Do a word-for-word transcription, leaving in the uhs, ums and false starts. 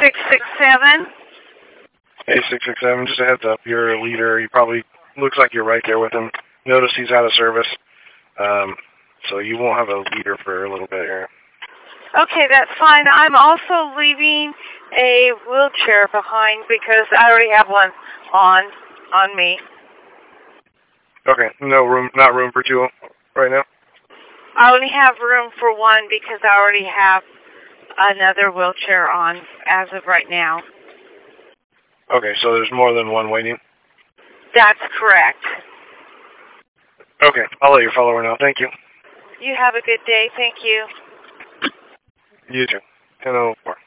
six six seven. A six six seven, just a heads up, you're a leader. He probably looks like you're right there with him. Notice he's out of service, um, so you won't have a leader for a little bit here. Okay, that's fine. I'm also leaving a wheelchair behind because I already have one on on me. Okay, no room, not room for two right now? I only have room for one because I already have another wheelchair on as of right now. Okay, so there's more than one waiting? That's correct. Okay, I'll let your follower know. Thank you. You have a good day. Thank you. You too. ten oh four.